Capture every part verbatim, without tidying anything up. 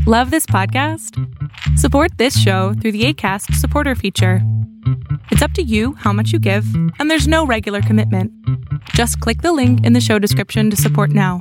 Love this podcast? Support this show through the Acast supporter feature. It's up to you how much you give, and there's no regular commitment. Just click the link in the show description to support now.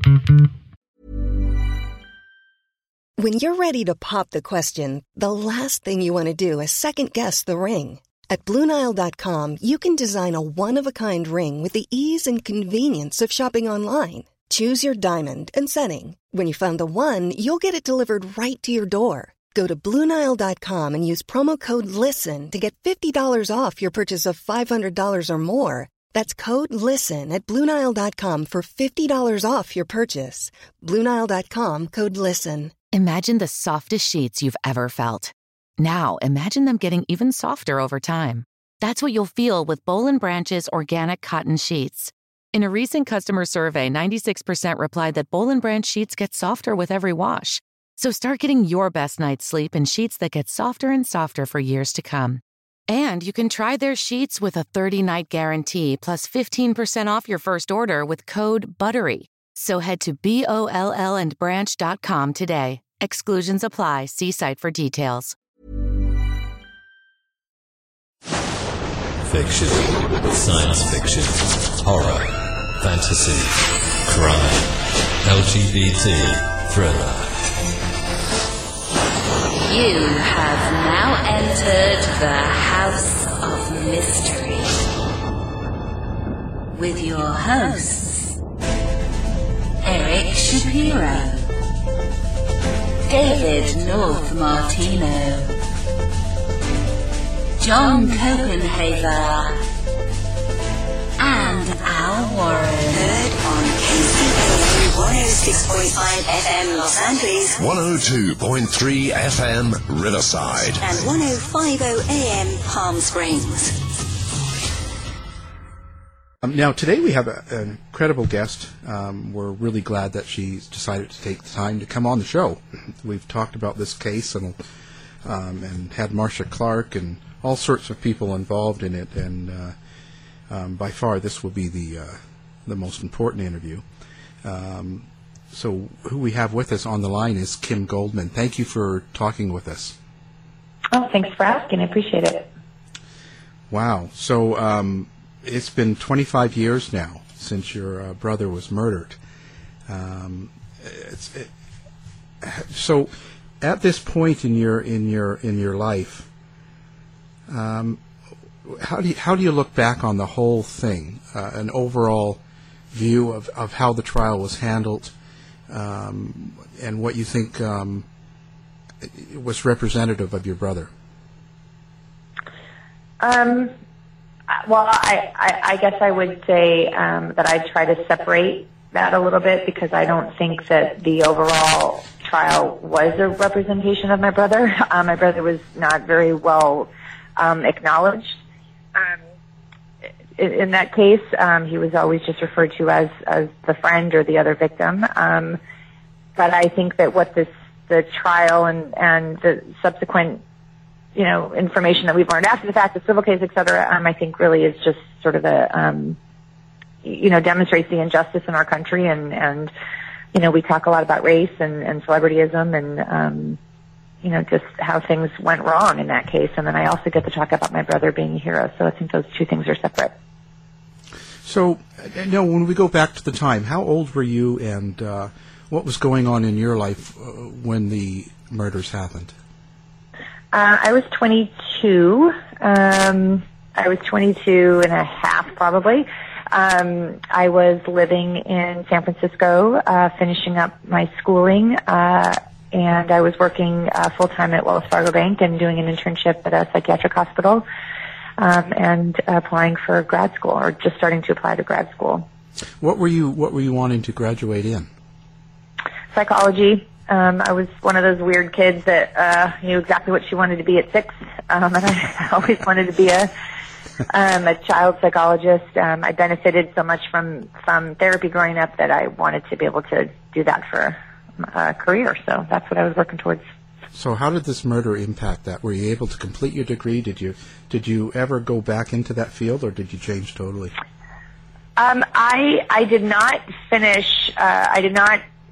When you're ready to pop the question, the last thing you want to do is second-guess the ring. At Blue Nile dot com, you can design a one-of-a-kind ring with the ease and convenience of shopping online. Choose your diamond and setting. When you find the one, you'll get it delivered right to your door. Go to Blue Nile dot com and use promo code LISTEN to get fifty dollars off your purchase of five hundred dollars or more. That's code LISTEN at Blue Nile dot com for fifty dollars off your purchase. Blue Nile dot com, code LISTEN. Imagine the softest sheets you've ever felt. Now, imagine them getting even softer over time. That's what you'll feel with Boll and Branch's organic cotton sheets. In a recent customer survey, ninety-six percent replied that Boll and Branch sheets get softer with every wash. So start getting your best night's sleep in sheets that get softer and softer for years to come. And you can try their sheets with a thirty-night guarantee plus fifteen percent off your first order with code BUTTERY. So head to B O L L and branch dot com today. Exclusions apply. See site for details. Fiction, science fiction, horror, fantasy, crime, L G B T, thriller. You have now entered the House of Mystery with your hosts, Eric Shapiro, David North Martino, John Copenhaver, and Al Warren. Heard on K C P one oh six point five F M Los Angeles, one oh two point three F M Riverside, and one oh five point oh A M Palm Springs. Um, now, today we have a, an incredible guest. Um, we're really glad that she's decided to take the time to come on the show. We've talked about this case and um, and had Marcia Clark and all sorts of people involved in it, and uh, um, by far this will be the uh, the most important interview. Um, so who we have with us on the line is Kim Goldman. Thank you for talking with us. Oh, thanks for asking. I appreciate it. Wow. So um, it's been twenty-five years now since your uh, brother was murdered. Um, it's, it, so at this point in your in your in your life, Um, how do you, how do you look back on the whole thing, uh, an overall view of, of how the trial was handled, um, and what you think um, was representative of your brother? Um, well, I, I, I guess I would say um, that I try to separate that a little bit, because I don't think that the overall trial was a representation of my brother. Uh, my brother was not very well Um, acknowledged. Um, in, in that case, um, he was always just referred to as, as the friend or the other victim. Um, but I think that what this, the trial and, and the subsequent, you know, information that we've learned after the fact, the civil case, et cetera, um, I think really is just sort of a, um, you know, demonstrates the injustice in our country. And, and, you know, we talk a lot about race and, and celebrityism and, um, you know, just how things went wrong in that case. And then I also get to talk about my brother being a hero. So I think those two things are separate. So, no, when we go back to the time, how old were you, and uh, what was going on in your life uh, when the murders happened? Uh, I was twenty-two. Um, I was twenty-two and a half, probably. Um, I was living in San Francisco, uh, finishing up my schooling, uh, and I was working uh, full-time at Wells Fargo Bank and doing an internship at a psychiatric hospital, um, and applying for grad school, or just starting to apply to grad school. What were you What were you wanting to graduate in? Psychology. Um, I was one of those weird kids that uh, knew exactly what she wanted to be at six, um, and I always wanted to be a um, a child psychologist. Um, I benefited so much from from therapy growing up that I wanted to be able to do that for a career. So that's what I was working towards. So how did this murder impact that? Were you able to complete your degree? Did you did you ever go back into that field, or did you change totally? Um, I I did not finish. Uh, I did not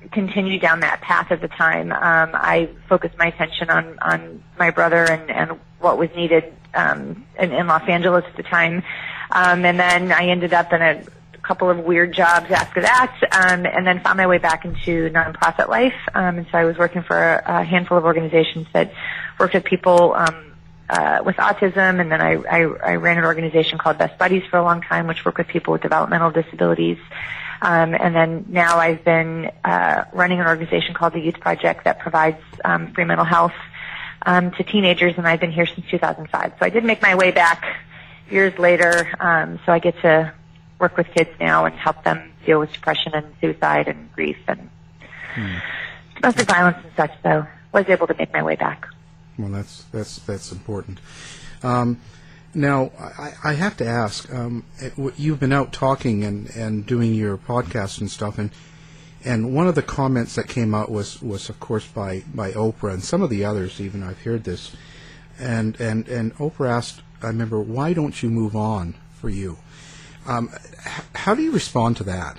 continue down that path at the time. Um, I focused my attention on, on my brother and, and what was needed um, in, in Los Angeles at the time. Um, and then I ended up in a couple of weird jobs after that, um, and then found my way back into nonprofit life. Um, and so I was working for a, a handful of organizations that worked with people um, uh, with autism, and then I, I, I ran an organization called Best Buddies for a long time, which worked with people with developmental disabilities. Um, and then now I've been uh, running an organization called the Youth Project that provides um, free mental health um, to teenagers, and I've been here since two thousand five. So I did make my way back years later, um, so I get to work with kids now and help them deal with depression and suicide and grief and hmm. domestic violence and such. So I was able to make my way back. Well, that's that's that's important. Um, now, I, I have to ask, um, you've been out talking and, and doing your podcast and stuff, and and one of the comments that came out was, was of course, by, by Oprah, and some of the others even, I've heard this. And, and, and Oprah asked, I remember, why don't you move on for you? Um, how do you respond to that?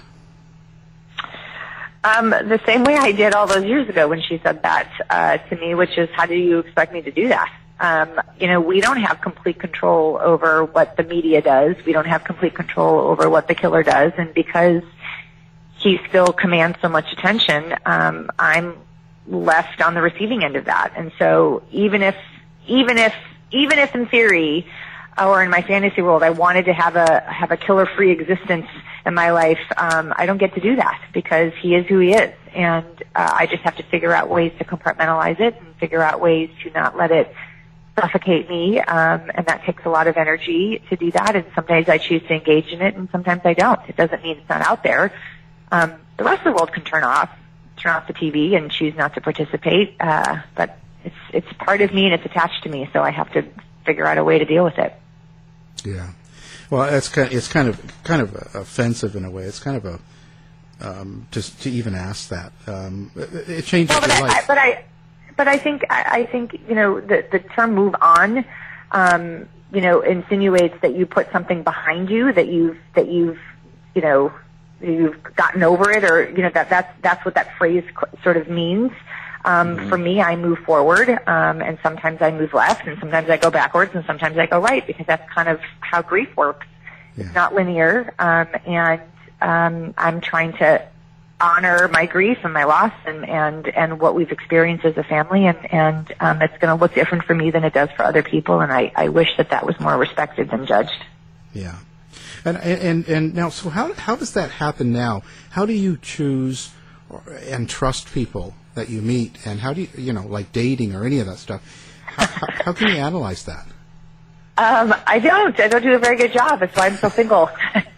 Um, the same way I did all those years ago when she said that uh, to me, which is, how do you expect me to do that? Um, you know, we don't have complete control over what the media does. We don't have complete control over what the killer does. And because he still commands so much attention, um, I'm left on the receiving end of that. And so even if, even if, even if in theory, or in my fantasy world, I wanted to have a have a killer-free existence in my life, um, I don't get to do that because he is who he is, and uh, I just have to figure out ways to compartmentalize it and figure out ways to not let it suffocate me, um, and that takes a lot of energy to do that, and sometimes I choose to engage in it, and sometimes I don't. It doesn't mean it's not out there. Um, the rest of the world can turn off, turn off the T V and choose not to participate, uh, but it's it's part of me and it's attached to me, so I have to figure out a way to deal with it. Yeah, well, it's kind of, it's kind of kind of offensive in a way. It's kind of a um, just to even ask that. Um, it, it changes well, but your I, life. I, but I, but I think I, I think you know the the term "move on," um, you know, insinuates that you put something behind you, that you've that you've you know you've gotten over it, or you know that that's that's what that phrase sort of means. Um, mm-hmm. For me, I move forward, um, and sometimes I move left, and sometimes I go backwards, and sometimes I go right, because that's kind of how grief works. Yeah. It's not linear, um, and um, I'm trying to honor my grief and my loss and, and, and what we've experienced as a family, and, and um, it's going to look different for me than it does for other people, and I, I wish that that was more respected than judged. Yeah. And, and, and now, so how, how does that happen now? How do you choose and trust people that you meet, and how do you, you know, like dating or any of that stuff? How, how, how can you analyze that? Um, I don't. I don't do a very good job. That's why I'm so single.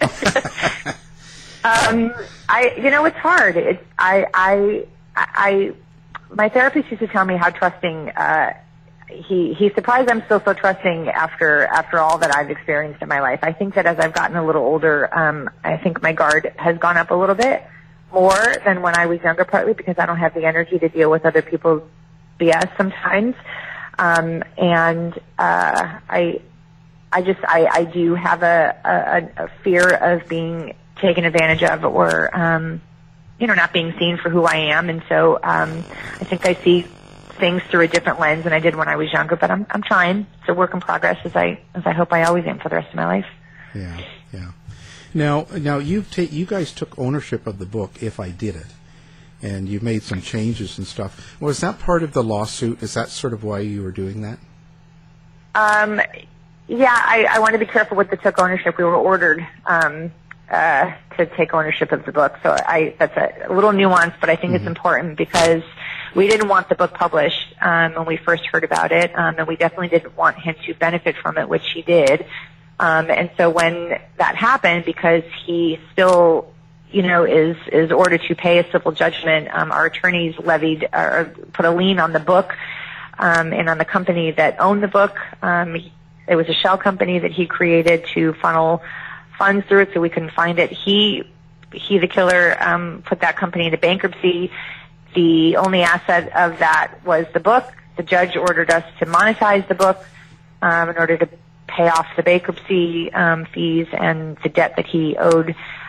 um, I, you know, it's hard. It's, I, I, I, my therapist used to tell me how trusting, uh, he, he's surprised I'm still so trusting after, after all that I've experienced in my life. I think that as I've gotten a little older, um, I think my guard has gone up a little bit more than when I was younger, partly because I don't have the energy to deal with other people's B S sometimes. Um, and, uh, I, I just, I, I do have a, a, a fear of being taken advantage of, or, um, you know, not being seen for who I am. And so, um, I think I see things through a different lens than I did when I was younger, but I'm, I'm trying. It's a work in progress, as I, as I hope I always am for the rest of my life. Yeah, yeah. Now, now you've ta- you guys took ownership of the book, If I Did It, and you made some changes and stuff. Was that part of the lawsuit? Is that sort of why you were doing that? Um, yeah, I, I want to be careful with the took ownership. We were ordered um, uh, to take ownership of the book, so I that's a, a little nuanced, but I think mm-hmm. it's important because we didn't want the book published um, when we first heard about it, um, and we definitely didn't want him to benefit from it, which he did. Um, and so when that happened, because he still, you know, is, is ordered to pay a civil judgment, um, our attorneys levied or put a lien on the book, um, and on the company that owned the book. Um, it was a shell company that he created to funnel funds through it so we couldn't find it. He, he, the killer, um, put that company into bankruptcy. The only asset of that was the book. The judge ordered us to monetize the book, um, in order to pay off the bankruptcy um, fees and the debt that he owed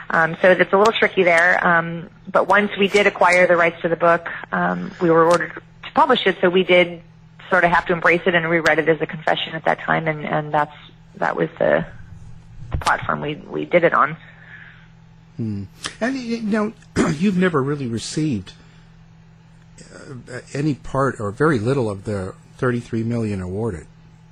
Um, so it's a little tricky there. Um, but once we did acquire the rights to the book, um, we were ordered to publish it, so we did sort of have to embrace it, and we read it as a confession at that time, and, and that's that was the, the platform we we did it on. Hmm. And you know, you've never really received uh, any part or very little of the thirty-three million dollars awarded.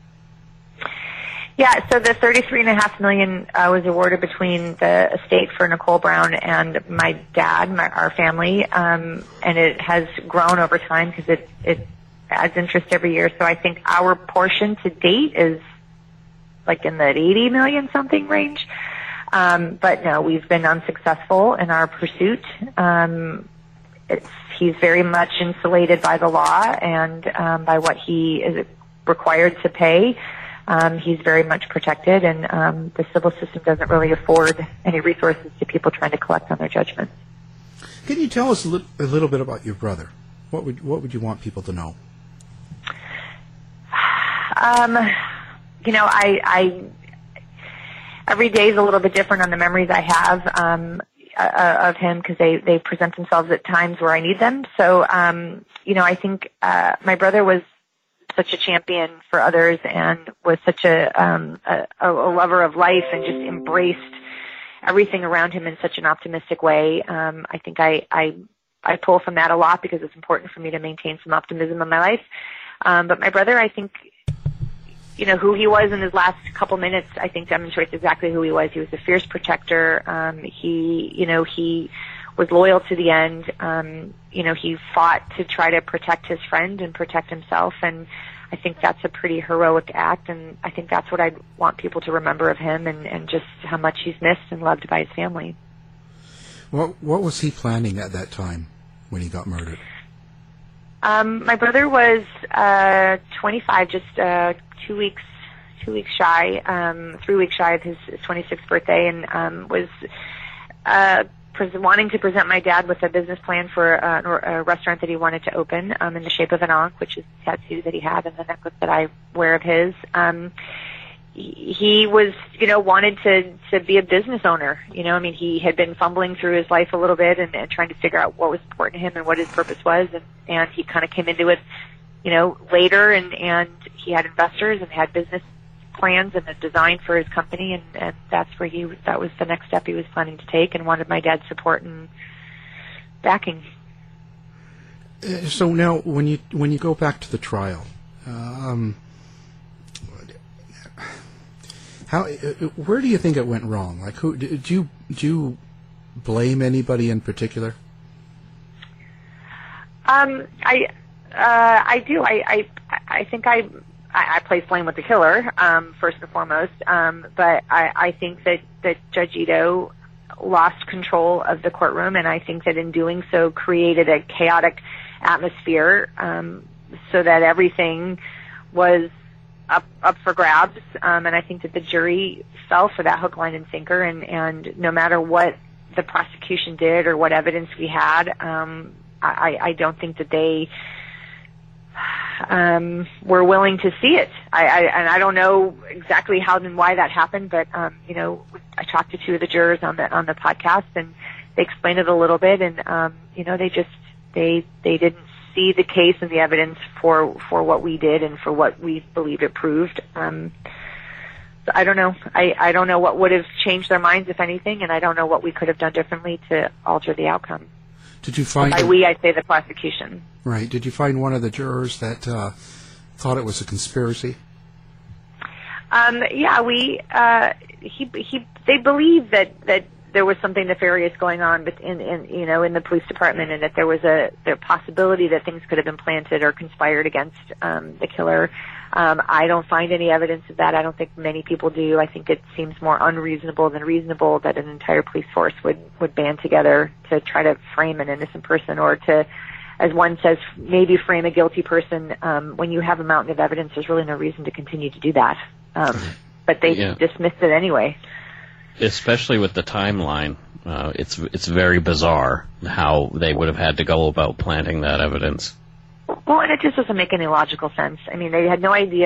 Yeah, so the thirty-three and a half million uh, was awarded between the estate for Nicole Brown and my dad, my, our family, um, and it has grown over time because it it adds interest every year. So I think our portion to date is like in the eighty million something range. Um, but no, we've been unsuccessful in our pursuit. Um, it's, he's very much insulated by the law and um, by what he is required to pay. Um, he's very much protected, and um, the civil system doesn't really afford any resources to people trying to collect on their judgments. Can you tell us a, li- a little bit about your brother? What would what would you want people to know? Um, you know, I, I every day is a little bit different on the memories I have um, uh, of him because they they present themselves at times where I need them. So, um, you know, I think uh, my brother was such a champion for others and was such a, um, a, a lover of life and just embraced everything around him in such an optimistic way. Um, I think I, I, I pull from that a lot because it's important for me to maintain some optimism in my life. Um, but my brother, I think, you know, who he was in his last couple minutes, I think demonstrates exactly who he was. He was a fierce protector. Um, he, you know, he was loyal to the end. Um, you know, he fought to try to protect his friend and protect himself, and I think that's a pretty heroic act, and I think that's what I'd want people to remember of him, and, and just how much he's missed and loved by his family. What what was he planning at that time when he got murdered? Um, my brother was uh, twenty-five, just uh, two weeks two weeks shy, um, three weeks shy of his twenty-sixth birthday, and um, was uh, wanting to present my dad with a business plan for a, a restaurant that he wanted to open um, in the shape of an ankh, which is the tattoo that he had and the necklace that I wear of his. Um, he, he was, you know, wanted to, to be a business owner. You know, I mean, he had been fumbling through his life a little bit and, and trying to figure out what was important to him and what his purpose was. And, and he kind of came into it, you know, later, and, and he had investors and had business plans and a design for his company, and, and that's where he that was the next step he was planning to take, and wanted my dad's support and backing. Uh, so now, when you when you go back to the trial, um, how uh, where do you think it went wrong? Like, who do you do you blame anybody in particular? Um, I uh, I do. I I I think I. I, I place blame with the killer, um, first and foremost, um, but I, I think that, that Judge Ito lost control of the courtroom, and I think that in doing so created a chaotic atmosphere um, so that everything was up, up for grabs, um, and I think that the jury fell for that hook, line, and sinker, and, and no matter what the prosecution did or what evidence we had, um, I, I don't think that they Um, were willing to see it. I, I, and I don't know exactly how and why that happened, but, um, you know, I talked to two of the jurors on the, on the podcast, and they explained it a little bit, and, um, you know, they just, they, they didn't see the case and the evidence for, for what we did and for what we believe it proved. Um, so I don't know. I, I don't know what would have changed their minds, if anything, and I don't know what we could have done differently to alter the outcome. Did you find... By we, I say the prosecution. Right. Did you find one of the jurors that uh, thought it was a conspiracy? Um, yeah, we uh, he he they believe that, that there was something nefarious going on in, in you know in the police department, and that there was a the possibility that things could have been planted or conspired against um, the killer. Um, I don't find any evidence of that. I don't think many people do. I think it seems more unreasonable than reasonable that an entire police force would, would band together to try to frame an innocent person, or to, as one says, maybe frame a guilty person. Um, when you have a mountain of evidence, there's really no reason to continue to do that. Um, but they yeah. dismissed it anyway. Especially with the timeline. Uh, it's it's very bizarre how they would have had to go about planting that evidence. Well, and it just doesn't make any logical sense. I mean, they had no idea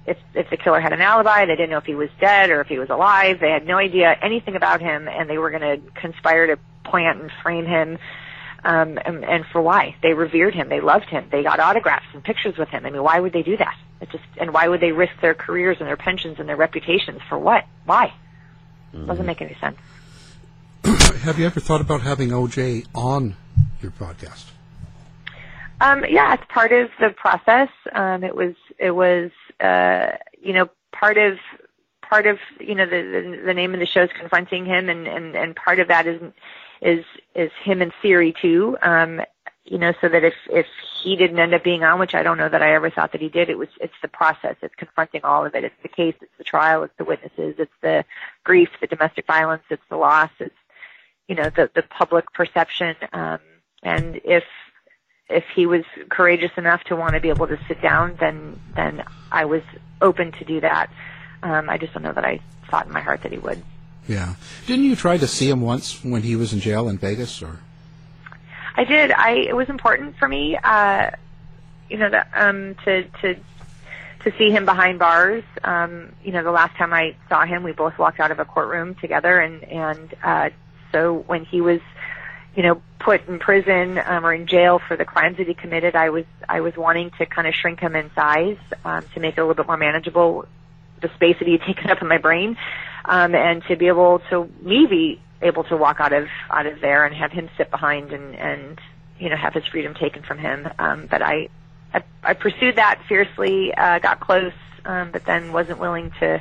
if if the killer had an alibi. They didn't know if he was dead or if he was alive. They had no idea anything about him, and they were going to conspire to plant and frame him. Um, and, and for why? They revered him. They loved him. They got autographs and pictures with him. I mean, why would they do that? It just, and why would they risk their careers and their pensions and their reputations for what? Why? Mm-hmm. Doesn't make any sense. Have you ever thought about having O J on your podcast? Um, yeah, it's part of the process. Um, it was, it was, uh, you know, part of, part of, you know, the, the, the name of the show is Confronting Him, and, and, and part of that is, is, is him in theory too. Um, you know, so that if, if he didn't end up being on, which I don't know that I ever thought that he did, it was, it's the process. It's confronting all of it. It's the case. It's the trial. It's the witnesses. It's the grief, the domestic violence. It's the loss. It's, you know, the, the public perception. Um, and if, if he was courageous enough to want to be able to sit down, then, then I was open to do that. Um, I just don't know that I thought in my heart that he would. Yeah. Didn't you try to see him once when he was in jail in Vegas, or? I did. I, it was important for me, uh, you know, that, um, to, to, to see him behind bars. Um, you know, the last time I saw him, we both walked out of a courtroom together, and, and, uh, so when he was, you know, put in prison um, or in jail for the crimes that he committed, I was I was wanting to kind of shrink him in size um, to make it a little bit more manageable, the space that he had taken up in my brain, um, and to be able to me be able to walk out of out of there and have him sit behind and and you know have his freedom taken from him. Um, but I, I I pursued that fiercely, uh, got close, um, but then wasn't willing to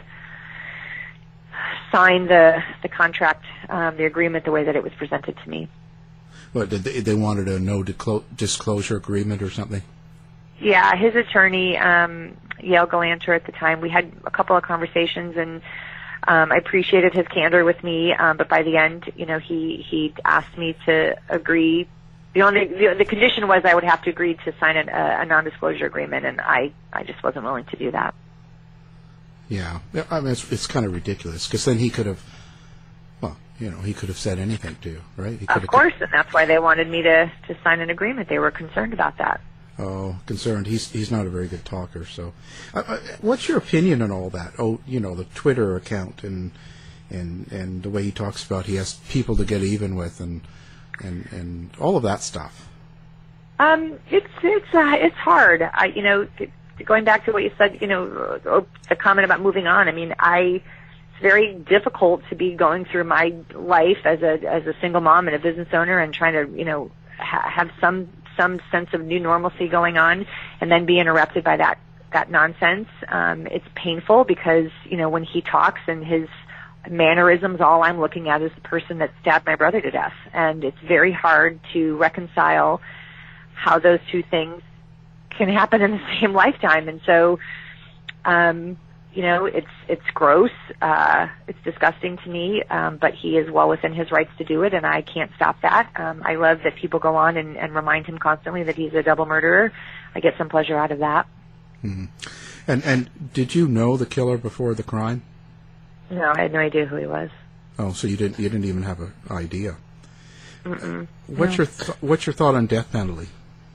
sign the the contract, um, the agreement, the way that it was presented to me. What, did they, they wanted a no disclo- disclosure agreement or something? Yeah, his attorney, um, Yale Galanter at the time, we had a couple of conversations, and um, I appreciated his candor with me, um, but by the end, you know, he, he asked me to agree. The only the, the condition was I would have to agree to sign an, a, a non-disclosure agreement, and I, I just wasn't willing to do that. Yeah, I mean, it's, it's kind of ridiculous, because then he could have, well, you know, he could have said anything to you, right? He Of course, and that's why they wanted me to, to sign an agreement. They were concerned about that. Oh, concerned. He's he's not a very good talker. So, uh, uh, what's your opinion on all that? Oh, you know, the Twitter account and and and the way he talks about he has people to get even with, and and and all of that stuff. Um, it's it's uh, it's hard. I you know, going back to what you said, you know, the comment about moving on. I mean, I. Very difficult to be going through my life as a as a single mom and a business owner and trying to you know ha- have some some sense of new normalcy going on, and then be interrupted by that that nonsense. Um, it's painful because you know when he talks and his mannerisms, all I'm looking at is the person that stabbed my brother to death, and it's very hard to reconcile how those two things can happen in the same lifetime. And so, um, you know, it's it's gross, uh, it's disgusting to me, um, but he is well within his rights to do it, and I can't stop that. Um, I love that people go on and, and remind him constantly that he's a double murderer. I get some pleasure out of that. Mm-hmm. And and did you know the killer before the crime? No, I had no idea who he was. Oh, so you didn't you didn't even have an idea. Mm-mm, what's no. your th- what's your thought on death penalty?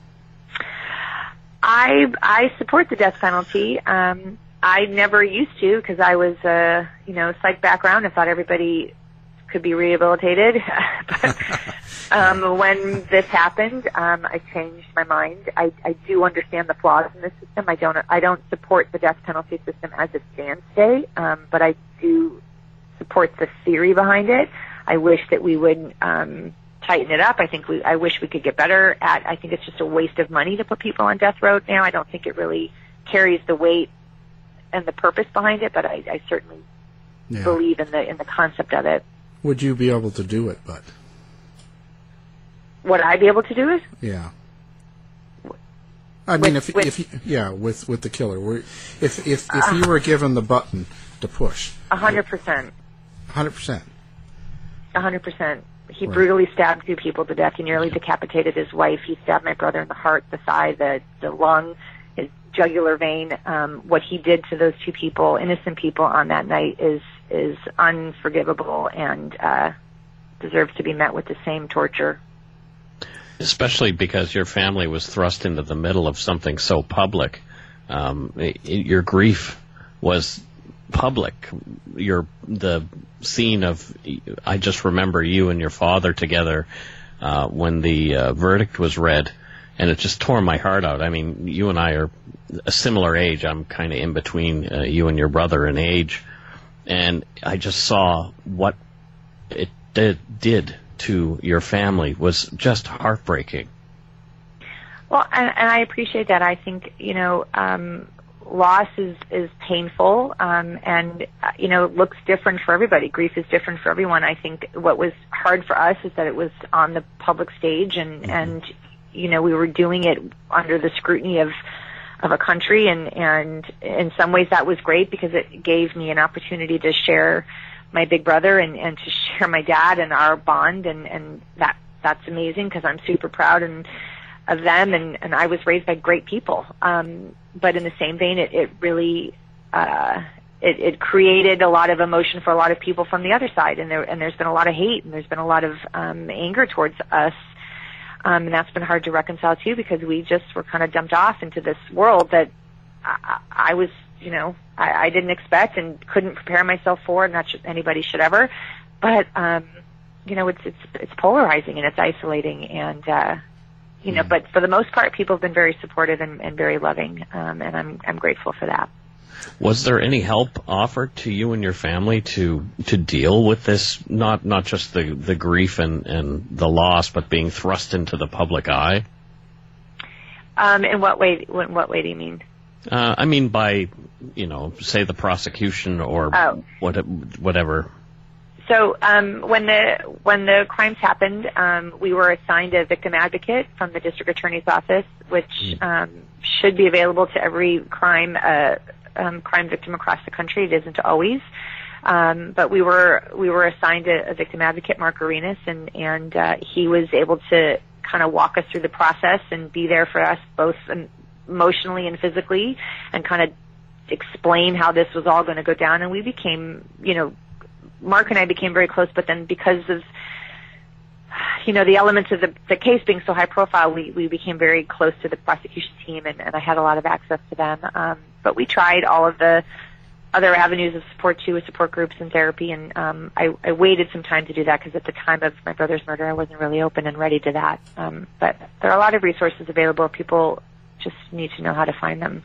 I I support the death penalty. Um, I never used to because I was a uh, you know psych background and thought everybody could be rehabilitated. But um, when this happened, um, I changed my mind. I, I do understand the flaws in the system. I don't I don't support the death penalty system as it stands today, um, but I do support the theory behind it. I wish that we would um, tighten it up. I think we I wish we could get better at. I think it's just a waste of money to put people on death row now. I don't think it really carries the weight and the purpose behind it, but I, I certainly yeah. believe in the in the concept of it. Would you be able to do it, but would I be able to do it? Yeah. I mean, with, if with, if you, yeah, with with the killer, were, if if if uh, you were given the button to push, a hundred percent, a hundred percent, a hundred percent. He right. brutally stabbed two people to death. He nearly decapitated his wife. He stabbed my brother in the heart, the thigh, the the lung, his jugular vein. Um, what he did to those two people, innocent people, on that night is is unforgivable and uh, deserves to be met with the same torture. Especially because your family was thrust into the middle of something so public. Um, it, it, your grief was public. Your the scene of, I just remember you and your father together uh, when the uh, verdict was read, and it just tore my heart out. I mean, you and I are a similar age. I'm kind of in between uh, you and your brother in age, and I just saw what it did, did to your family. Was just heartbreaking. Well, and, and I appreciate that. I think, you know, um, loss is, is painful, um, and, uh, you know, it looks different for everybody. Grief is different for everyone. I think what was hard for us is that it was on the public stage, and, mm-hmm. and you know, we were doing it under the scrutiny of of a country, and, and in some ways that was great because it gave me an opportunity to share my big brother and, and to share my dad and our bond, and, and that that's amazing because I'm super proud and of them, and, and I was raised by great people. Um, but in the same vein, it, it really uh, it, it created a lot of emotion for a lot of people from the other side, and there and there's been a lot of hate, and there's been a lot of um, anger towards us. Um, and that's been hard to reconcile too, because we just were kind of dumped off into this world that I, I was, you know, I, I didn't expect and couldn't prepare myself for, and not sh- anybody should ever. But um, you know, it's it's it's polarizing and it's isolating, and uh, you know, mm. but for the most part, people have been very supportive and, and very loving, um, and I'm I'm grateful for that. Was there any help offered to you and your family to to deal with this, not not just the, the grief and, and the loss, but being thrust into the public eye? Um, in what way? In what way do you mean? Uh, I mean, by, you know, say the prosecution or oh. what, whatever. So um, when the when the crimes happened, um, we were assigned a victim advocate from the district attorney's office, which mm. um, should be available to every crime uh, um, crime victim across the country. It isn't always, um, but we were we were assigned a, a victim advocate, Mark Arenas, and and uh, he was able to kind of walk us through the process and be there for us both emotionally and physically, and kind of explain how this was all going to go down. And we became, you know, Mark and I became very close, but then because of, you know, the elements of the, the case being so high profile, we, we became very close to the prosecution team, and, and I had a lot of access to them. Um, but we tried all of the other avenues of support too, with support groups and therapy, and um, I, I waited some time to do that because at the time of my brother's murder, I wasn't really open and ready to that. Um, but there are a lot of resources available. People just need to know how to find them.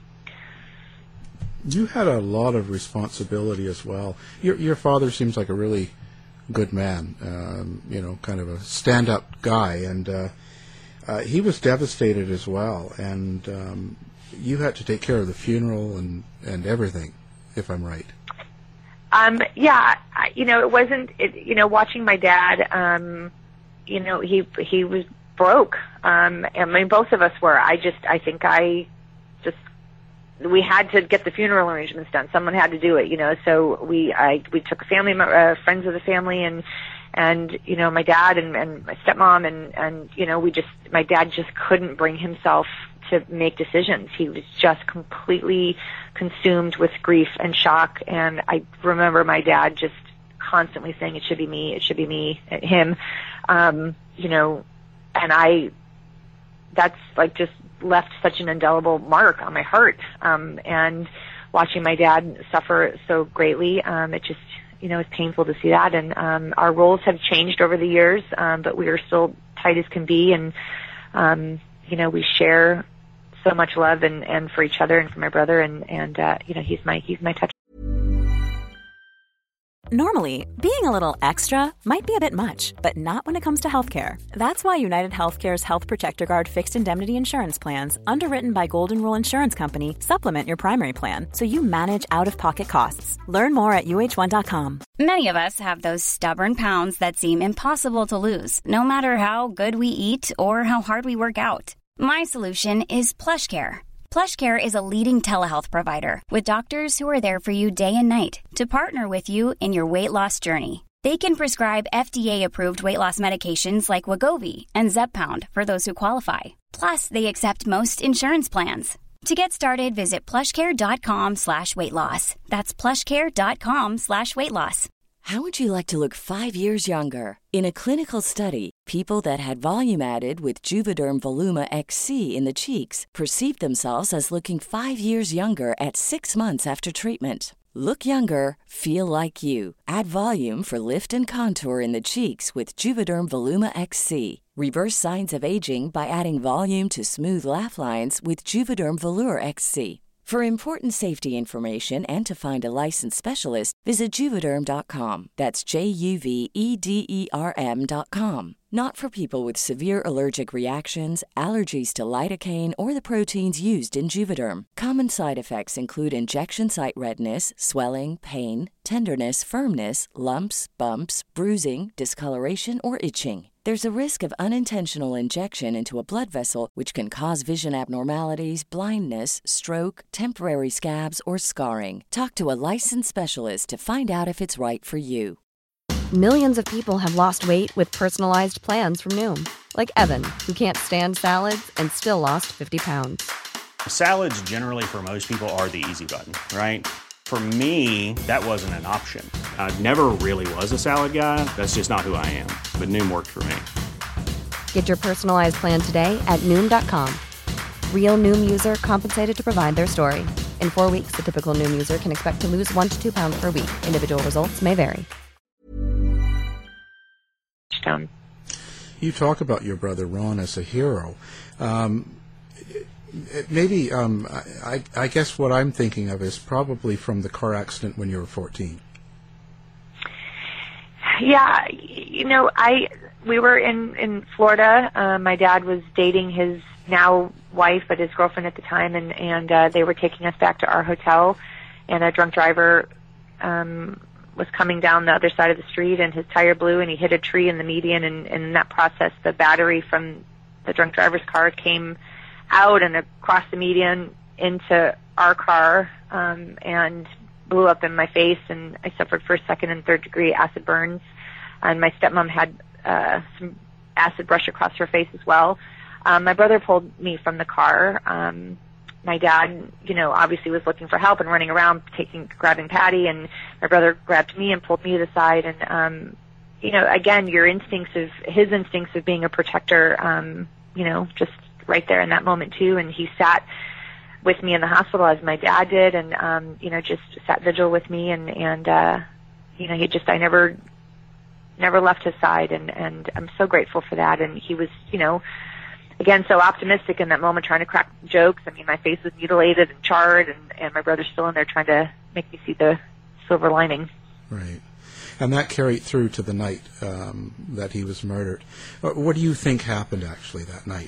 You had a lot of responsibility as well. Your your father seems like a really good man, um, you know, kind of a stand-up guy, and uh, uh, he was devastated as well. And um, you had to take care of the funeral and, and everything, if I'm right. Um, yeah, I, you know, it wasn't. It, you know, watching my dad, um, you know, he he was broke. Um, I mean, both of us were. I just, I think I just. We had to get the funeral arrangements done. Someone had to do it, you know. So we, I, we took family, uh, friends of the family, and and you know, my dad and, and my stepmom, and and you know, we just, my dad just couldn't bring himself to make decisions. He was just completely consumed with grief and shock. And I remember my dad just constantly saying, "It should be me. It should be me." Him, um, you know, and I. That's like just left such an indelible mark on my heart. Um, and watching my dad suffer so greatly, um, it just, you know, it's painful to see that. And um, our roles have changed over the years, um, but we are still tight as can be. And, um, you know, we share so much love and, and for each other and for my brother. And, and uh, you know, he's my, he's my touch. Normally, being a little extra might be a bit much, but not when it comes to healthcare. That's why United Healthcare's Health Protector Guard fixed indemnity insurance plans, underwritten by Golden Rule Insurance Company, supplement your primary plan so you manage out-of-pocket costs. Learn more at U H one dot com. Many of us have those stubborn pounds that seem impossible to lose, no matter how good we eat or how hard we work out. My solution is PlushCare. PlushCare is a leading telehealth provider with doctors who are there for you day and night to partner with you in your weight loss journey. They can prescribe F D A-approved weight loss medications like Wegovy and Zepbound for those who qualify. Plus, they accept most insurance plans. To get started, visit plushcare.com slash weight loss. That's plushcare.com slash weight loss. How would you like to look five years younger? In a clinical study, people that had volume added with Juvederm Voluma X C in the cheeks perceived themselves as looking five years younger at six months after treatment. Look younger, feel like you. Add volume for lift and contour in the cheeks with Juvederm Voluma X C. Reverse signs of aging by adding volume to smooth laugh lines with Juvederm Volure X C. For important safety information and to find a licensed specialist, visit Juvederm dot com. That's J U V E D E R M dot com. Not for people with severe allergic reactions, allergies to lidocaine, or the proteins used in Juvederm. Common side effects include injection site redness, swelling, pain, tenderness, firmness, lumps, bumps, bruising, discoloration, or itching. There's a risk of unintentional injection into a blood vessel, which can cause vision abnormalities, blindness, stroke, temporary scabs, or scarring. Talk to a licensed specialist to find out if it's right for you. Millions of people have lost weight with personalized plans from Noom. Like Evan, who can't stand salads and still lost fifty pounds. Salads generally for most people are the easy button, right? For me, that wasn't an option. I never really was a salad guy. That's just not who I am. But Noom worked for me. Get your personalized plan today at Noom dot com. Real Noom user compensated to provide their story. In four weeks, the typical Noom user can expect to lose one to two pounds per week. Individual results may vary. You talk about your brother Ron as a hero. Um, maybe, um, I, I guess what I'm thinking of is probably from the car accident when you were fourteen. Yeah, you know, I we were in in Florida. Uh, my dad was dating his now wife, but his girlfriend at the time, and and uh, they were taking us back to our hotel, and a drunk driver um, was coming down the other side of the street, and his tire blew, and he hit a tree in the median, and, and in that process, the battery from the drunk driver's car came out and across the median into our car, um, and blew up in my face, and I suffered first, second, and third degree acid burns. And my stepmom had uh, some acid brush across her face as well. Um, my brother pulled me from the car. Um, my dad, you know, obviously was looking for help and running around, taking, grabbing Patty, and my brother grabbed me and pulled me to the side. And, um, you know, again, your instincts of, his instincts of being a protector, um, you know, just right there in that moment too. And he sat with me in the hospital as my dad did, and, um, you know, just sat vigil with me, and, and, uh, you know, he just, I never, never left his side, and, and I'm so grateful for that. And he was, you know, again, so optimistic in that moment, trying to crack jokes. I mean, my face was mutilated and charred, and, and my brother's still in there trying to make me see the silver lining. Right. And that carried through to the night um, that he was murdered. What do you think happened, actually, that night?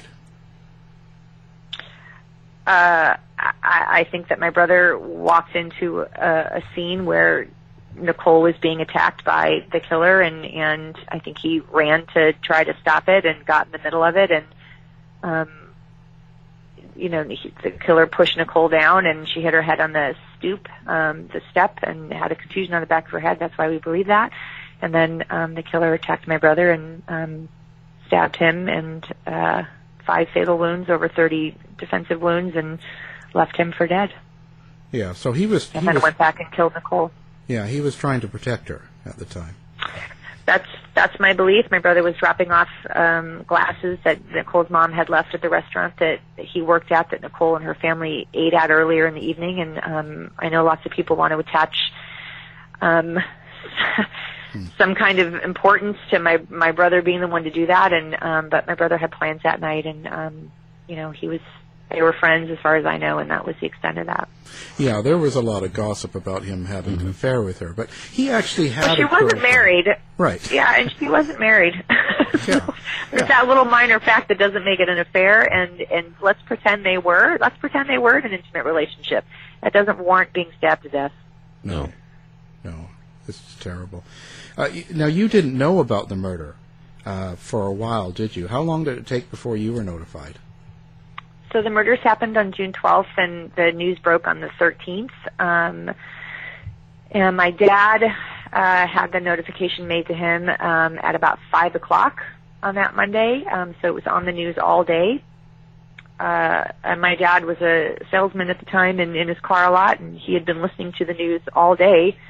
Uh, I, I think that my brother walked into a, a scene where Nicole was being attacked by the killer, and, and I think he ran to try to stop it and got in the middle of it, and Um, you know, he, the killer pushed Nicole down, and she hit her head on the stoop, um, the step, and had a contusion on the back of her head. That's why we believe that. And then um, the killer attacked my brother and um, stabbed him, and uh, five fatal wounds, over thirty defensive wounds, and left him for dead. Yeah, so he was... And he then was, went back and killed Nicole. Yeah, he was trying to protect her at the time. That's that's my belief. My brother was dropping off um, glasses that Nicole's mom had left at the restaurant that, that he worked at, that Nicole and her family ate at earlier in the evening. And um, I know lots of people want to attach um, some kind of importance to my my brother being the one to do that. And um, but my brother had plans that night, and um, you know, he was. They were friends, as far as I know, and that was the extent of that. Yeah, there was a lot of gossip about him having mm-hmm. an affair with her, but he actually had. Well, she a wasn't girlfriend. Married, right? Yeah, and she wasn't married. Yeah. There's yeah. that little minor fact that doesn't make it an affair, and and let's pretend they were. Let's pretend they were in an intimate relationship. That doesn't warrant being stabbed to death. No, no, this is terrible. Uh, now, you didn't know about the murder uh, for a while, did you? How long did it take before you were notified? So the murders happened on June twelfth, and the news broke on the thirteenth. Um, and my dad uh, had the notification made to him um, at about five o'clock on that Monday, um, so it was on the news all day. Uh, and my dad was a salesman at the time and in his car a lot, and he had been listening to the news all day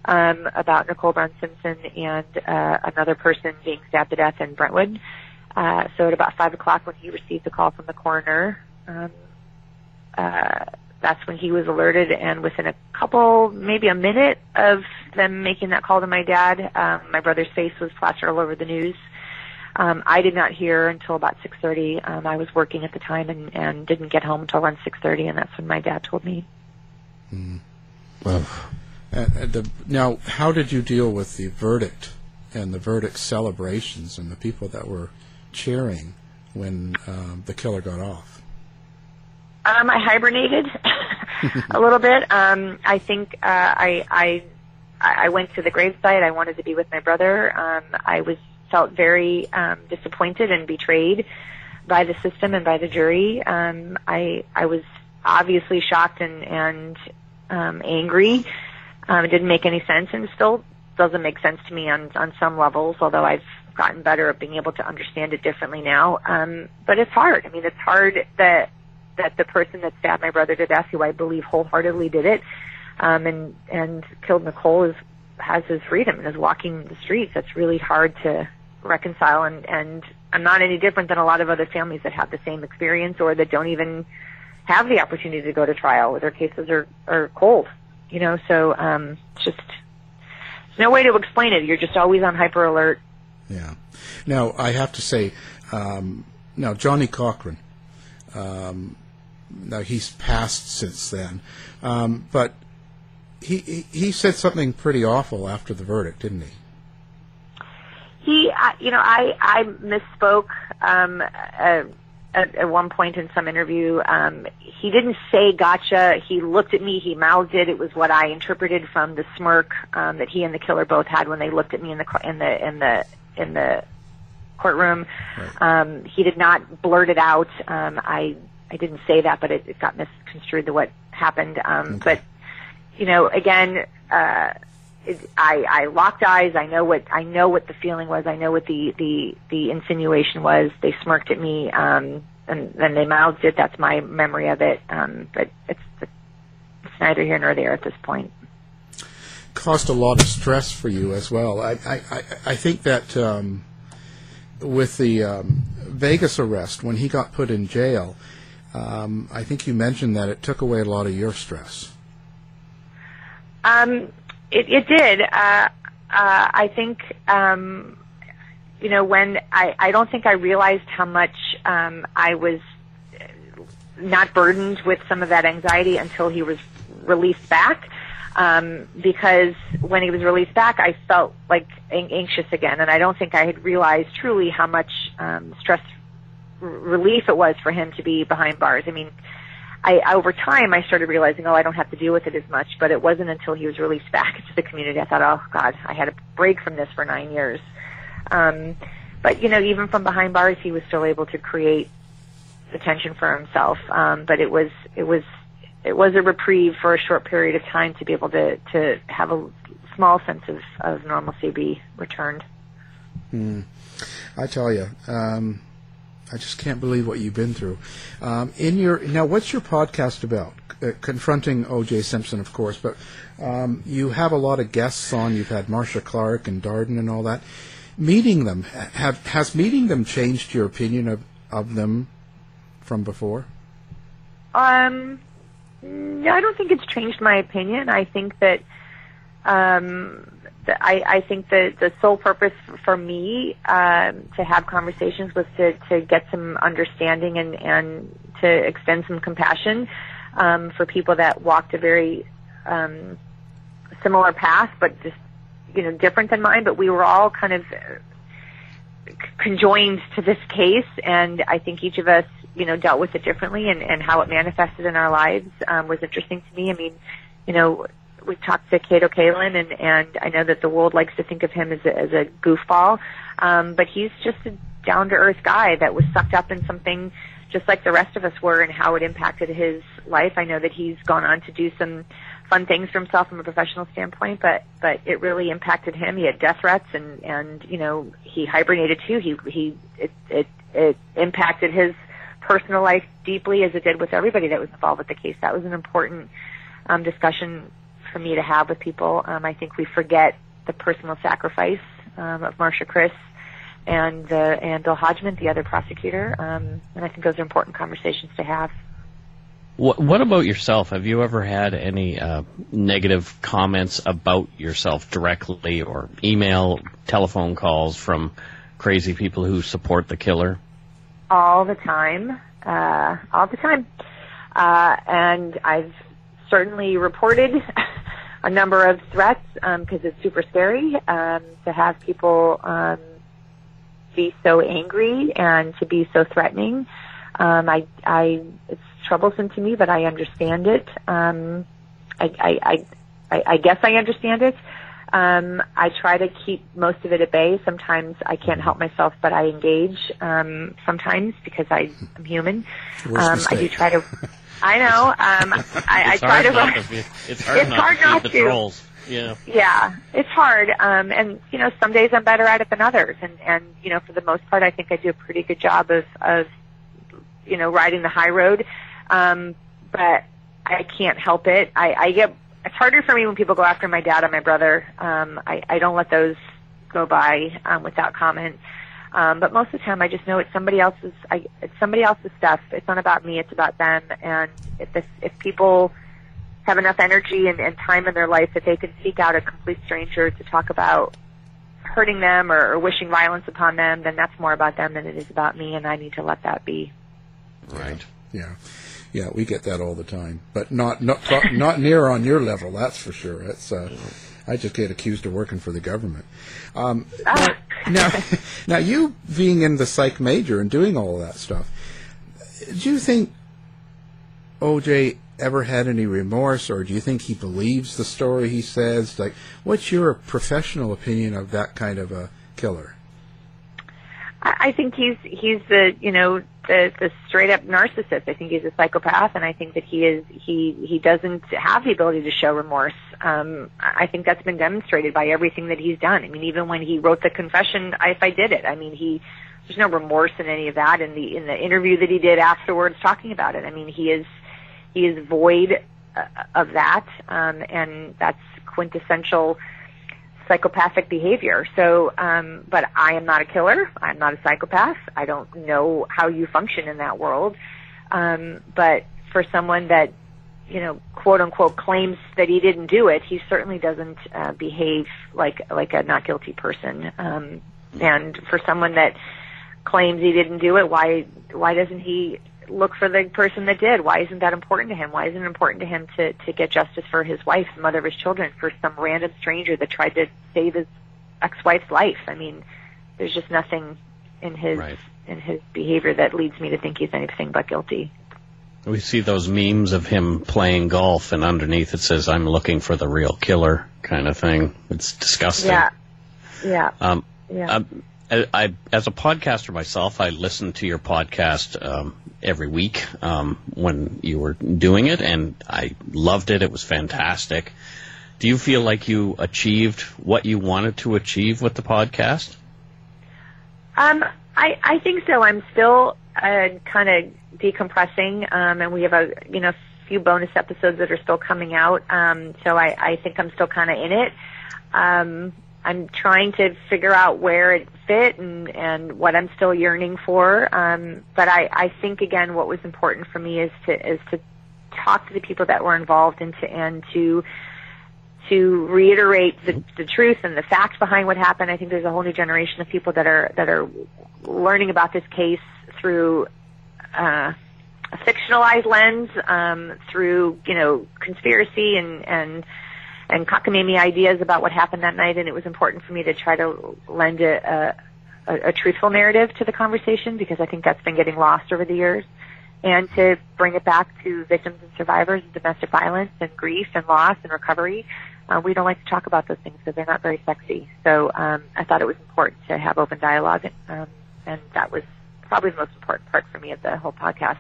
um, about Nicole Brown Simpson and uh, another person being stabbed to death in Brentwood. Uh, so at about five o'clock when he received the call from the coroner, um, uh, that's when he was alerted, and within a couple, maybe a minute of them making that call to my dad, um, my brother's face was plastered all over the news. Um, I did not hear until about six thirty. Um, I was working at the time and, and didn't get home until around six thirty, and that's when my dad told me. Mm. Well, uh, the, now, how did you deal with the verdict and the verdict celebrations and the people that were cheering when um, the killer got off? Um, I hibernated a little bit. Um, I think uh, I, I I went to the gravesite. I wanted to be with my brother. Um, I was felt very um, disappointed and betrayed by the system and by the jury. Um, I I was obviously shocked and and um, angry. Um, it didn't make any sense, and still doesn't make sense to me on on some levels. Although I've gotten better at being able to understand it differently now. Um, but it's hard. I mean, it's hard that that the person that stabbed my brother to death, who I believe wholeheartedly did it, um, and and killed Nicole, is has his freedom and is walking the streets. That's really hard to reconcile, and and I'm not any different than a lot of other families that have the same experience or that don't even have the opportunity to go to trial, or their cases are are cold. You know, so um, it's just there's no way to explain it. You're just always on hyper alert. Yeah. Now, I have to say, um, now, Johnny Cochran, um, now he's passed since then, um, but he, he he said something pretty awful after the verdict, didn't he? He, uh, you know, I, I misspoke um, uh, at, at one point in some interview. Um, he didn't say gotcha. He looked at me. He mouthed it. It was what I interpreted from the smirk um, that he and the killer both had when they looked at me in the in the in the in the courtroom. Right. Um, he did not blurt it out. Um, I I didn't say that, but it, it got misconstrued to what happened. Um, okay. But you know, again, uh, it, I I locked eyes. I know what I know what the feeling was. I know what the the the insinuation was. They smirked at me, um, and then they mouthed it. That's my memory of it. Um, but it's it's neither here nor there at this point. Caused a lot of stress for you as well. I I, I, I think that um, with the um, Vegas arrest, when he got put in jail, um, I think you mentioned that it took away a lot of your stress. Um, it, it did. Uh, uh, I think, um, you know, when I, I don't think I realized how much um, I was not burdened with some of that anxiety until he was released back. Um, because when he was released back, I felt like an- anxious again, and I don't think I had realized truly how much um, stress r- relief it was for him to be behind bars. I mean, I, over time, I started realizing, oh, I don't have to deal with it as much, but it wasn't until he was released back into the community I thought, oh, God, I had a break from this for nine years. Um, but, you know, even from behind bars, he was still able to create attention for himself. Um, but it was, it was, it was a reprieve for a short period of time to be able to, to have a small sense of, of normalcy be returned. Hmm. I tell you, um, I just can't believe what you've been through. Um, in your now, what's your podcast about? Uh, confronting O J Simpson, of course, but um, you have a lot of guests on. You've had Marcia Clark and Darden and all that. Meeting them, have has meeting them changed your opinion of, of them from before? Um, no, I don't think it's changed my opinion. I think that um, the, I, I think that the sole purpose for me um, to have conversations was to, to get some understanding and, and to extend some compassion um, for people that walked a very um, similar path, but just you know different than mine. But we were all kind of conjoined to this case, and I think each of us, you know, dealt with it differently, and, and how it manifested in our lives um, was interesting to me. I mean, you know, we talked to Kato Kaelin, and, and I know that the world likes to think of him as a, as a goofball, um, but he's just a down-to-earth guy that was sucked up in something just like the rest of us were, and how it impacted his life. I know that he's gone on to do some fun things for himself from a professional standpoint, but but it really impacted him. He had death threats, and and you know he hibernated too. He he it it, it impacted his personal life deeply, as it did with everybody that was involved with the case. That was an important um, discussion for me to have with people. Um, I think we forget the personal sacrifice um, of Marcia Criss and uh, and Bill Hodgman, the other prosecutor, um, and I think those are important conversations to have. What, what about yourself? Have you ever had any uh, negative comments about yourself directly, or email, telephone calls from crazy people who support the killer? All the time, uh, all the time, uh, and I've certainly reported a number of threats because um, it's super scary um, to have people um, be so angry and to be so threatening. Um, I, I, it's troublesome to me, but I understand it. Um, I, I, I, I guess I understand it. Um, I try to keep most of it at bay. Sometimes I can't help myself, but I engage um, sometimes because I, I'm human. Um, I do try to. I know. Um, I, I try to. Not to be, it's hard it's not hard to not feed the to. trolls. Yeah. Yeah, it's hard. Um, and you know, some days I'm better at it than others. And and you know, for the most part, I think I do a pretty good job of of you know riding the high road. Um, but I can't help it. I, I get. It's harder for me when people go after my dad and my brother. Um, I, I don't let those go by um, without comment. Um, but most of the time, I just know it's somebody else's. I, it's somebody else's stuff. It's not about me. It's about them. And if this, if people have enough energy and, and time in their life that they can seek out a complete stranger to talk about hurting them or, or wishing violence upon them, then that's more about them than it is about me. And I need to let that be. Right. Yeah. Yeah, we get that all the time, but not not not near on your level. That's for sure. It's uh, I just get accused of working for the government. Um, now, now, now, you being in the psych major and doing all of that stuff, do you think O J ever had any remorse, or do you think he believes the story he says? Like, what's your professional opinion of that kind of a killer? I think he's he's the you know the the straight up narcissist. I think he's a psychopath, and I think that he is he he doesn't have the ability to show remorse. Um, I think that's been demonstrated by everything that he's done. I mean, even when he wrote the confession, I, if I did it, I mean, he there's no remorse in any of that. In the in the interview that he did afterwards, talking about it, I mean, he is he is void uh, of that, um, and that's quintessential psychopathic behavior. So, um, but I am not a killer. I'm not a psychopath. I don't know how you function in that world. Um, but for someone that, you know, quote unquote claims that he didn't do it, he certainly doesn't uh, behave like like a not guilty person. Um, and for someone that claims he didn't do it, why why doesn't he look for the person that did? Why isn't that important to him? Why isn't it important to him to, to get justice for his wife, the mother of his children, for some random stranger that tried to save his ex-wife's life? I mean, there's just nothing in his right. in his behavior that leads me to think he's anything but guilty. We see those memes of him playing golf, and underneath it says, "I'm looking for the real killer," kind of thing. It's disgusting. Yeah. Yeah. Um, yeah. Um, I, I, as a podcaster myself, I listen to your podcast um, every week um, when you were doing it, and I loved it. It was fantastic. Do you feel like you achieved what you wanted to achieve with the podcast? Um, I, I think so. I'm still uh, kind of decompressing, um, and we have a you know few bonus episodes that are still coming out. Um, so I, I think I'm still kind of in it. Um, I'm trying to figure out where it fit and, and what I'm still yearning for. Um, but I, I think again, what was important for me is to is to talk to the people that were involved and to and to to reiterate the, the truth and the facts behind what happened. I think there's a whole new generation of people that are that are learning about this case through uh, a fictionalized lens, um, through you know conspiracy and and. and cockamamie ideas about what happened that night, and it was important for me to try to lend a, a, a truthful narrative to the conversation because I think that's been getting lost over the years, and to bring it back to victims and survivors of domestic violence and grief and loss and recovery. Uh, we don't like to talk about those things because they're not very sexy. So um, I thought it was important to have open dialogue, and, um, and that was probably the most important part for me of the whole podcast.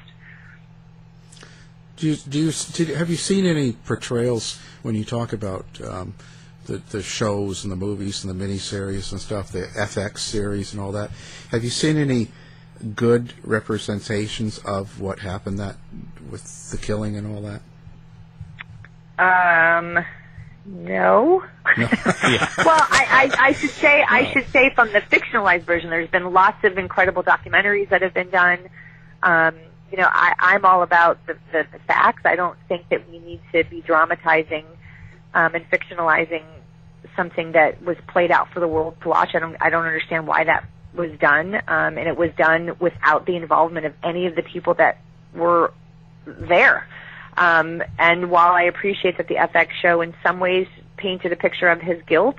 Do you, do you, did, have you seen any portrayals when you talk about um, the, the shows and the movies and the miniseries and stuff, the F X series and all that? Have you seen any good representations of what happened that with the killing and all that? Um, No. No. Yeah. Well, I, I, I should say I should say from the fictionalized version, there's been lots of incredible documentaries that have been done. Um, you know, I, I'm all about the, the, the facts. I don't think that we need to be dramatizing um, and fictionalizing something that was played out for the world to watch. I don't I don't understand why that was done, um, and it was done without the involvement of any of the people that were there. Um, and while I appreciate that the F X show in some ways painted a picture of his guilt,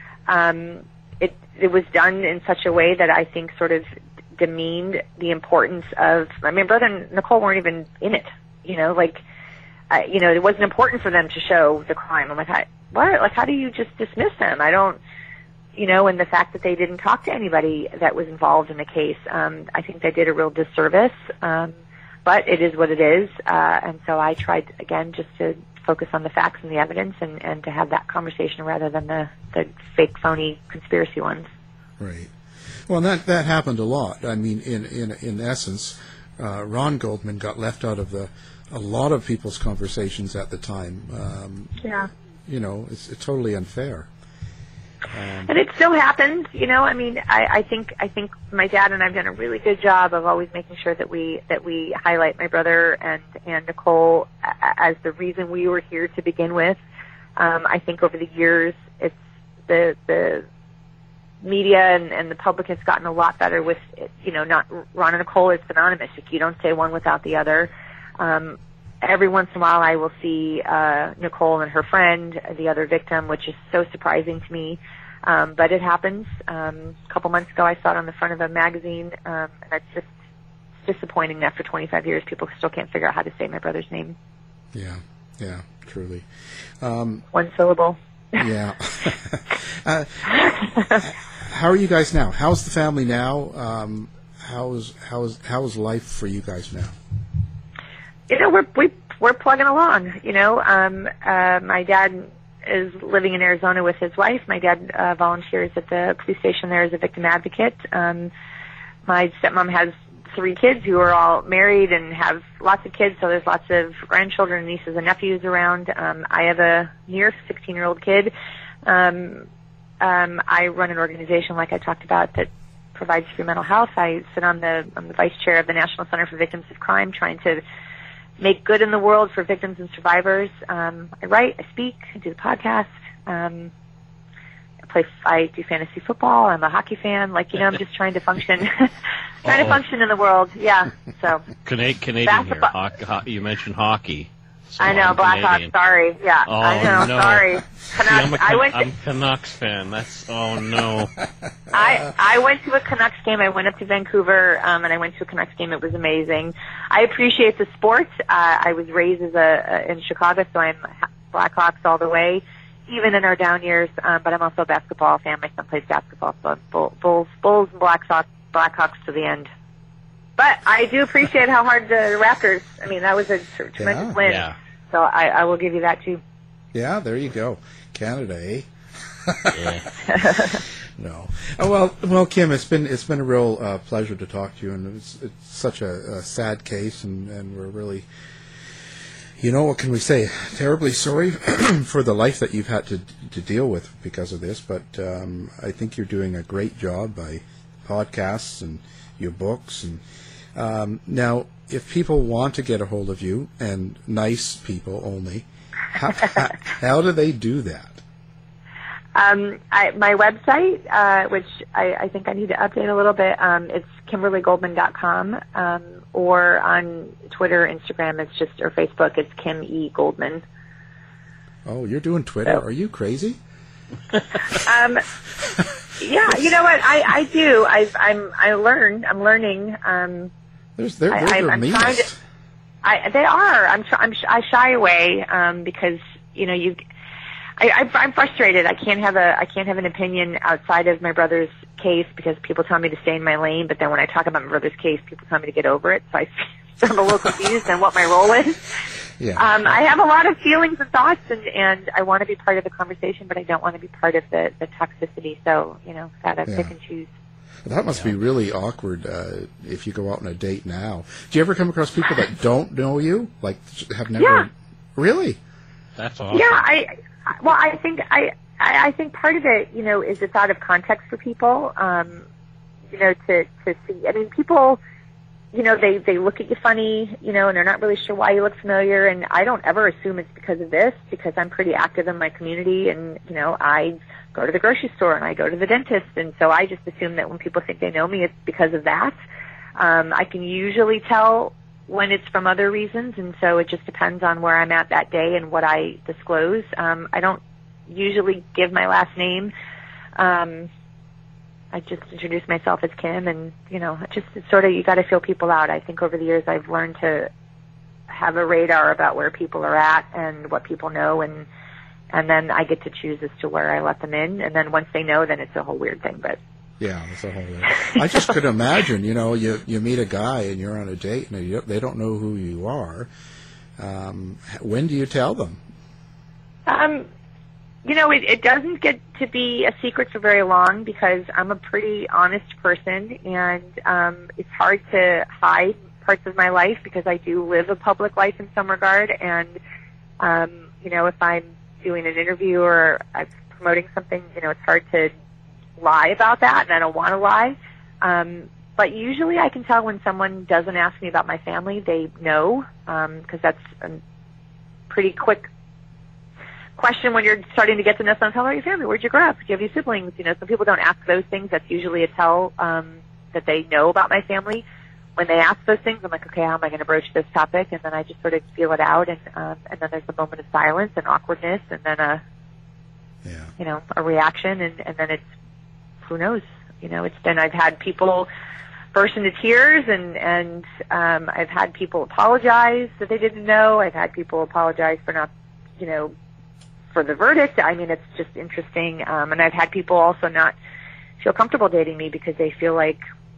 um, it, it was done in such a way that I think sort of demeaned the importance of, I mean, brother and Nicole weren't even in it, you know, like, uh, you know, it wasn't important for them to show the crime. I'm like, I, what? Like, how do you just dismiss them? I don't, you know, and the fact that they didn't talk to anybody that was involved in the case, um, I think they did a real disservice. Um, But it is what it is, uh, and so I tried, again, just to focus on the facts and the evidence and, and to have that conversation rather than the, the fake, phony conspiracy ones. Right. Well, that that happened a lot. I mean, in in, in essence, uh, Ron Goldman got left out of the a lot of people's conversations at the time. Um, yeah. You know, it's, it's totally unfair. Um, and it still happens, you know. I mean, I, I think I think my dad and I've done a really good job of always making sure that we that we highlight my brother and and Nicole as the reason we were here to begin with. Um, I think over the years, it's the the media and, and the public has gotten a lot better with it, you know. Not Ron and Nicole is synonymous. You don't say one without the other. Um, Every once in a while, I will see uh, Nicole and her friend, the other victim, which is so surprising to me. Um, but it happens. Um, a couple months ago, I saw it on the front of a magazine, um, and it's just disappointing that for twenty-five years, people still can't figure out how to say my brother's name. Yeah, yeah, truly. Um, One syllable. Yeah. uh, how are you guys now? How's the family now? Um, how's how's how's life for you guys now? You know, we're we, we're plugging along. You know, um, uh, my dad is living in Arizona with his wife. My dad uh, volunteers at the police station there as a victim advocate. Um, my stepmom has three kids who are all married and have lots of kids, so there's lots of grandchildren, nieces, and nephews around. Um, I have a near sixteen-year-old kid. Um, um, I run an organization, like I talked about, that provides free mental health. I sit on the I'm the vice chair of the National Center for Victims of Crime, trying to make good in the world for victims and survivors. Um, I write, I speak, I do the podcast. Um, I play, I do fantasy football. I'm a hockey fan. Like, you know, I'm just trying to function, trying Uh-oh. to function in the world. Yeah. So. Canadian, Canadian here. Ho- ho- you mentioned hockey. So I know, Blackhawks. Sorry. Yeah. Oh, I know. No. Sorry. See, I'm a Can- I went I'm a Canucks fan. That's oh no. I I went to a Canucks game. I went up to Vancouver, um, and I went to a Canucks game. It was amazing. I appreciate the sport. Uh, I was raised as a, a in Chicago, so I'm Blackhawks all the way, even in our down years. Um, but I'm also a basketball fan. My son plays basketball, so I'm Bull, Bulls, Bulls, and Blackhawks, Blackhawks to the end. But I do appreciate how hard the Raptors. I mean, that was a tr- tremendous yeah. win. Yeah. So I, I will give you that too. Yeah, there you go, Canada, eh? Yeah. No. Oh, well, well, Kim, it's been it's been a real uh, pleasure to talk to you, and it's, it's such a, a sad case, and, and we're really, you know, what can we say? Terribly sorry for the life that you've had to to deal with because of this, but um, I think you're doing a great job by podcasts and your books, and um, now if people want to get a hold of you, and nice people only, how, how, how do they do that? Um, I, my website, uh, which I, I think I need to update a little bit, um, it's kimberly goldman dot com, um, or on Twitter, Instagram, it's just, or Facebook, it's Kim E. Goldman. Oh, you're doing Twitter? So. Are you crazy? um, yeah, you know what? I, I do. I, I'm, I learn. I'm learning. Um, There's, they're, they're, I, they're I'm trying to, I, they are. I'm, tr- I'm, sh- I shy away, um, because, you know, you, I, I, I'm frustrated. I can't have a, I can't have an opinion outside of my brother's case because people tell me to stay in my lane. But then when I talk about my brother's case, people tell me to get over it. So I, I'm a little confused on what my role is. Yeah. Um, I have a lot of feelings and thoughts, and, and I want to be part of the conversation, but I don't want to be part of the, the toxicity. So, you know, gotta yeah. pick and choose. That must yeah. be really awkward uh, if you go out on a date now. Do you ever come across people that don't know you, like have never? Yeah. Really? That's awesome. Yeah, I Well, I think I, I I think part of it, you know, is it's out of context for people. Um, you know, to to see. I mean, people, you know, they they look at you funny, you know, and they're not really sure why you look familiar. And I don't ever assume it's because of this, because I'm pretty active in my community, and you know, I go to the grocery store and I go to the dentist, and so I just assume that when people think they know me, it's because of that. Um, I can usually tell when it's from other reasons, and so it just depends on where I'm at that day and what I disclose. Um, I don't usually give my last name. Um, I just introduce myself as Kim, and, you know, just it's sort of, you got to feel people out. I think over the years I've learned to have a radar about where people are at and what people know, and and then I get to choose as to where I let them in, and then once they know, then it's a whole weird thing, but... Yeah, that's a whole other. I just could imagine, you know, you you meet a guy and you're on a date and you, they don't know who you are. Um, when do you tell them? Um, you know, it, it doesn't get to be a secret for very long because I'm a pretty honest person, and um, it's hard to hide parts of my life because I do live a public life in some regard. And um, you know, if I'm doing an interview or I'm promoting something, you know, it's hard to lie about that, and I don't want to lie. Um, but usually I can tell when someone doesn't ask me about my family, they know, because um, that's a pretty quick question when you're starting to get to know someone. How are your family? Where'd you grow up? Do you have any siblings? You know, some people don't ask those things. That's usually a tell um, that they know about my family. When they ask those things, I'm like, okay, how am I going to broach this topic? And then I just sort of feel it out, and um, and then there's a moment of silence and awkwardness, and then a, yeah. you know, a reaction, and, and then it's, who knows? You know, it's been, I've had people burst into tears, and, and um, I've had people apologize that they didn't know. I've had people apologize for not, you know, for the verdict. I mean, it's just interesting. Um, and I've had people also not feel comfortable dating me because they feel like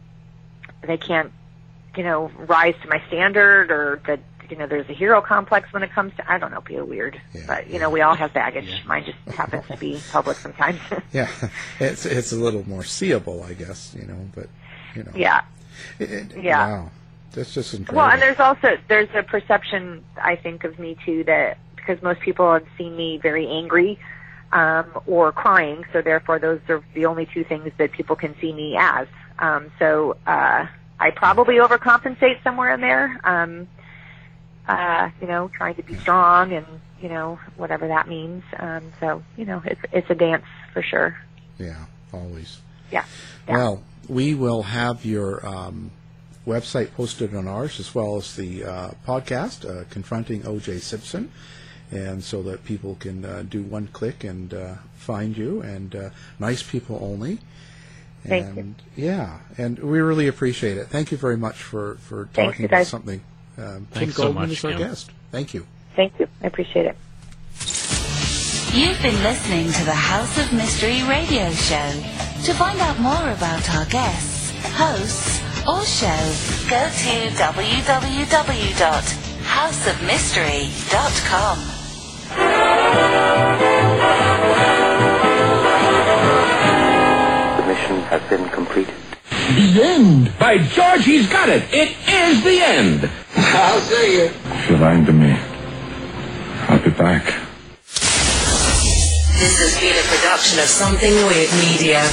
they can't, you know, rise to my standard, or that, you know, there's a hero complex when it comes to, I don't know, feel weird. Yeah, but, you yeah, know, we all have baggage. yeah. Mine just happens to be public sometimes. Yeah, it's it's a little more seeable, I guess, you know, but, you know. Yeah. It, it, yeah. Wow. That's just incredible. Well, and there's also, there's a perception, I think, of me, too, that because most people have seen me very angry um, or crying, so therefore those are the only two things that people can see me as. Um, so uh, I probably overcompensate somewhere in there. Um Uh, you know, trying to be strong, and, you know, whatever that means. Um, so, you know, it's it's a dance for sure. Yeah, always. Yeah. yeah. Well, we will have your um, website posted on ours, as well as the uh, podcast, uh, Confronting O J Simpson, and so that people can uh, do one click and uh, find you, and uh, nice people only. Thank and, you. Yeah, and we really appreciate it. Thank you very much for, for Thanks, talking you about guys. something. Um, Kim Thanks so Goldman much, is our Kim. guest. Thank you. Thank you. I appreciate it. You've been listening to the House of Mystery radio show. To find out more about our guests, hosts, or show, go to w w w dot house of mystery dot com. The mission has been completed. The end. By George, he's got it. It is the end. I'll see you. If you're lying to me, I'll be back. This has been a production of Something Weird Media.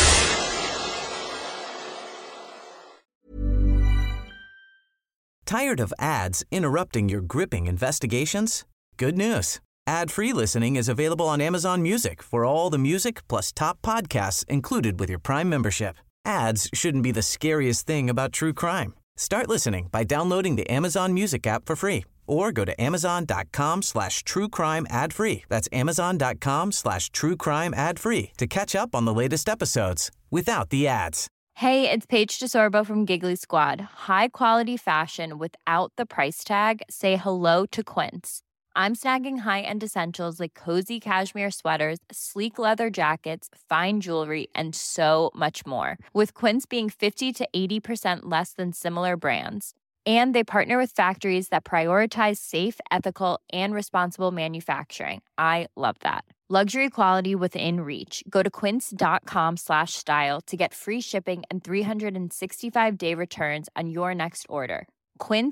Tired of ads interrupting your gripping investigations? Good news. Ad-free listening is available on Amazon Music for all the music plus top podcasts included with your Prime membership. Ads shouldn't be the scariest thing about true crime. Start listening by downloading the Amazon Music app for free, or go to amazon.com slash true crime ad free. That's amazon.com slash true crime ad free to catch up on the latest episodes without the ads. Hey, it's Paige DeSorbo from Giggly Squad. High quality fashion without the price tag. Say hello to Quince. I'm snagging high-end essentials like cozy cashmere sweaters, sleek leather jackets, fine jewelry, and so much more. With Quince being fifty to eighty percent less than similar brands. And they partner with factories that prioritize safe, ethical, and responsible manufacturing. I love that. Luxury quality within reach. Go to quince.com slash style to get free shipping and three sixty-five day returns on your next order.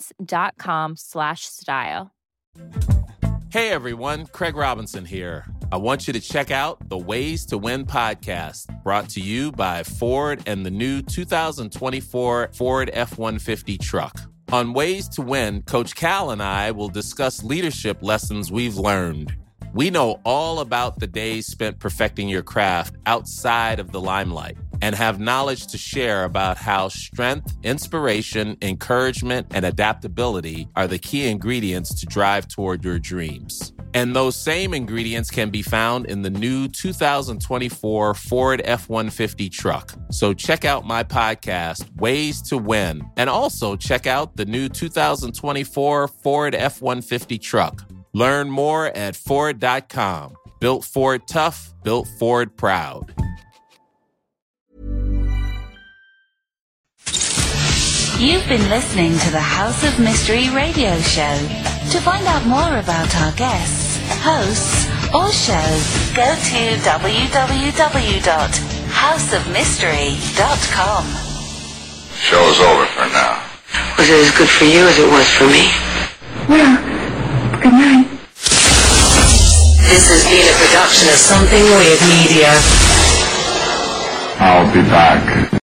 Quince.com slash style. Hey everyone, Craig Robinson here. I want you to check out the Ways to Win podcast, brought to you by Ford and the new two thousand twenty-four Ford F one fifty truck. On Ways to Win, Coach Cal and I will discuss leadership lessons we've learned. We know all about the days spent perfecting your craft outside of the limelight and have knowledge to share about how strength, inspiration, encouragement, and adaptability are the key ingredients to drive toward your dreams. And those same ingredients can be found in the new two thousand twenty-four Ford F one fifty truck. So check out my podcast, Ways to Win, and also check out the new two thousand twenty-four Ford F one fifty truck. Learn more at Ford dot com. Built Ford tough, built Ford proud. You've been listening to the House of Mystery radio show. To find out more about our guests, hosts, or shows, go to w w w dot house of mystery dot com. Show's over for now. Was it as good for you as it was for me? Well, good night. This has been a production of Something Weird Media. I'll be back.